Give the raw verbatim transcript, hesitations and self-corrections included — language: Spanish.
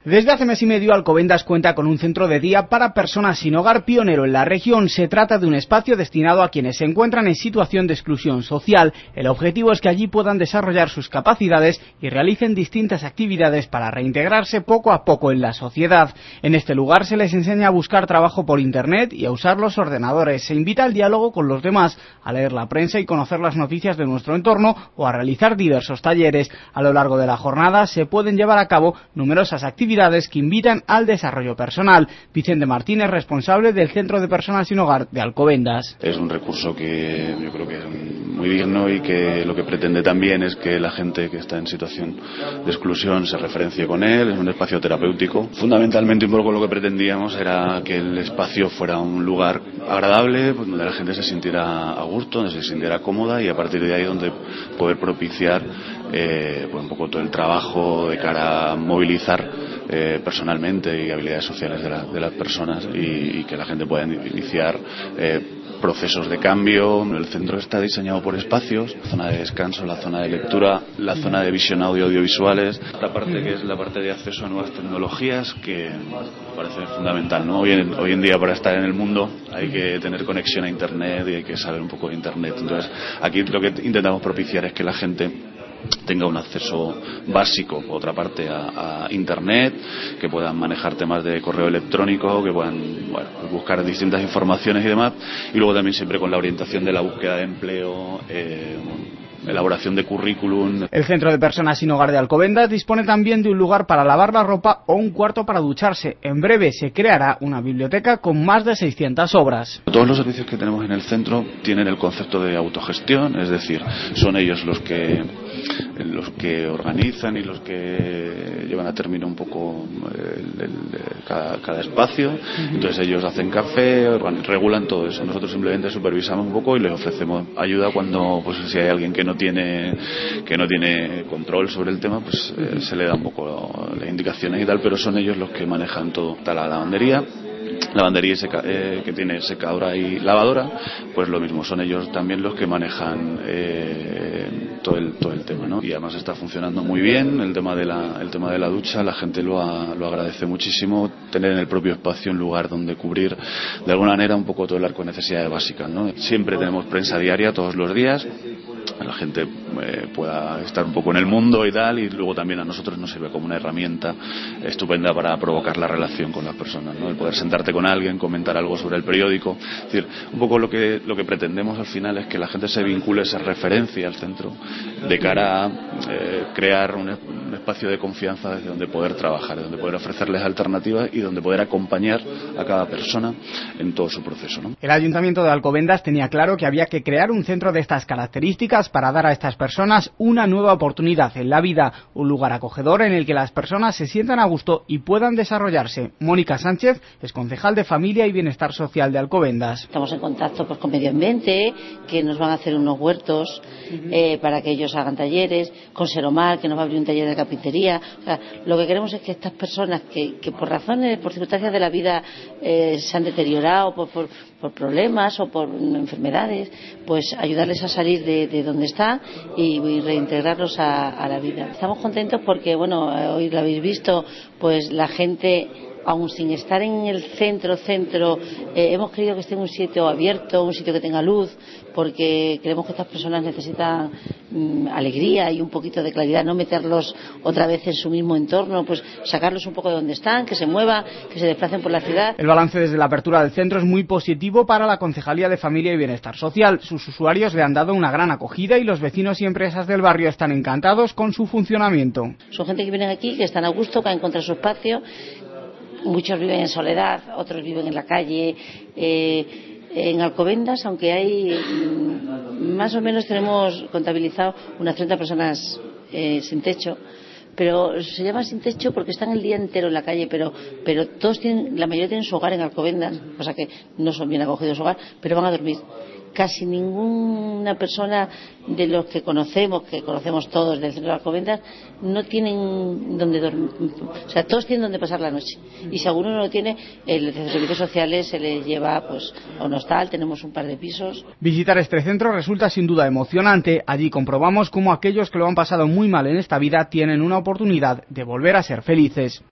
Desde hace mes y medio, Alcobendas cuenta con un centro de día para personas sin hogar pionero en la región. Se trata de un espacio destinado a quienes se encuentran en situación de exclusión social. El objetivo es que allí puedan desarrollar sus capacidades y realicen distintas actividades para reintegrarse poco a poco en la sociedad. En este lugar se les enseña a buscar trabajo por internet y a usar los ordenadores. Se invita al diálogo con los demás, a leer la prensa y conocer las noticias de nuestro entorno o a realizar diversos talleres. A lo largo de la jornada se pueden llevar a cabo numerosas actividades que invitan al desarrollo personal. Vicente Martínez, responsable del Centro de Personas Sin Hogar de Alcobendas. Es un recurso que yo creo que es muy digno y que lo que pretende también es que la gente que está en situación de exclusión se referencie con él. Es un espacio terapéutico. Fundamentalmente un poco lo que pretendíamos era que el espacio fuera un lugar agradable, pues, donde la gente se sintiera a gusto, donde se sintiera cómoda y a partir de ahí donde poder propiciar eh, pues un poco todo el trabajo de cara a movilizar Eh, personalmente y habilidades sociales de, la, de las personas y, y que la gente pueda iniciar eh, procesos de cambio. El centro está diseñado por espacios, la zona de descanso, la zona de lectura, la zona de visión audio audiovisuales, esta parte que es la parte de acceso a nuevas tecnologías que me parece fundamental, ¿no? Hoy en, hoy en día para estar en el mundo hay que tener conexión a internet y hay que saber un poco de internet. Entonces aquí lo que intentamos propiciar es que la gente tenga un acceso básico, por otra parte, a, a internet, que puedan manejar temas de correo electrónico, que puedan bueno, buscar distintas informaciones y demás, y luego también siempre con la orientación de la búsqueda de empleo, eh, elaboración de currículum. El Centro de Personas Sin Hogar de Alcobendas dispone también de un lugar para lavar la ropa o un cuarto para ducharse. En breve se creará una biblioteca con más de seiscientas obras. Todos los servicios que tenemos en el centro tienen el concepto de autogestión, es decir, son ellos los que los que organizan y los que llevan a término un poco el, el, cada, cada espacio. Entonces ellos hacen café, regulan todo eso. Nosotros simplemente supervisamos un poco y les ofrecemos ayuda cuando pues si hay alguien que no tiene que no tiene control sobre el tema, pues eh, se le da un poco las indicaciones y tal, pero son ellos los que manejan todo. Está la lavandería, lavandería y seca, eh, que tiene secadora y lavadora, pues lo mismo, son ellos también los que manejan eh, todo el todo el tema, ¿no? Y además está funcionando muy bien el tema de la el tema de la ducha, la gente lo a, lo agradece muchísimo, tener en el propio espacio un lugar donde cubrir de alguna manera un poco todo el arco de necesidades básicas, ¿no? Siempre tenemos prensa diaria todos los días, la gente eh, pueda estar un poco en el mundo y tal, y luego también a nosotros nos sirve como una herramienta estupenda para provocar la relación con las personas, ¿no? El poder sentarte con alguien, comentar algo sobre el periódico, es decir, un poco lo que lo que pretendemos al final es que la gente se vincule, se referencie al centro de cara a eh, crear un, un espacio de confianza desde donde poder trabajar, donde poder ofrecerles alternativas y donde poder acompañar a cada persona en todo su proceso, ¿no? El Ayuntamiento de Alcobendas tenía claro que había que crear un centro de estas características para dar a estas personas una nueva oportunidad en la vida, un lugar acogedor en el que las personas se sientan a gusto y puedan desarrollarse. Mónica Sánchez es concejal de Familia y Bienestar Social de Alcobendas. Estamos en contacto pues, con Medio Ambiente, que nos van a hacer unos huertos eh, para que ellos hagan talleres, con Seromar, que nos va a abrir un taller de carpintería. O sea, lo que queremos es que estas personas que, que por razones, por circunstancias de la vida eh, se han deteriorado, por, por, por problemas o por enfermedades, pues ayudarles a salir de, de donde están y, y reintegrarlos a, a la vida. Estamos contentos porque, bueno, hoy lo habéis visto, pues la gente, aun sin estar en el centro, centro, eh, hemos querido que esté en un sitio abierto, un sitio que tenga luz, porque creemos que estas personas necesitan mmm, alegría y un poquito de claridad, no meterlos otra vez en su mismo entorno, pues sacarlos un poco de donde están, que se muevan, que se desplacen por la ciudad. El balance desde la apertura del centro es muy positivo para la Concejalía de Familia y Bienestar Social. Sus usuarios le han dado una gran acogida y los vecinos y empresas del barrio están encantados con su funcionamiento. Son gente que vienen aquí, que están a gusto, que han encontrado su espacio. Muchos viven en soledad, otros viven en la calle. Eh, en Alcobendas, aunque hay más o menos tenemos contabilizado unas treinta personas eh, sin techo, pero se llama sin techo porque están el día entero en la calle, pero pero todos tienen, la mayoría tienen su hogar en Alcobendas, o sea que no son bien acogidos en su hogar, pero van a dormir. Casi ninguna persona de los que conocemos, que conocemos todos del centro de Alcobendas, no tienen donde dormir, o sea, todos tienen donde pasar la noche. Y si alguno no lo tiene, el de servicios sociales se les lleva pues a un hostal, tenemos un par de pisos. Visitar este centro resulta sin duda emocionante. Allí comprobamos cómo aquellos que lo han pasado muy mal en esta vida tienen una oportunidad de volver a ser felices.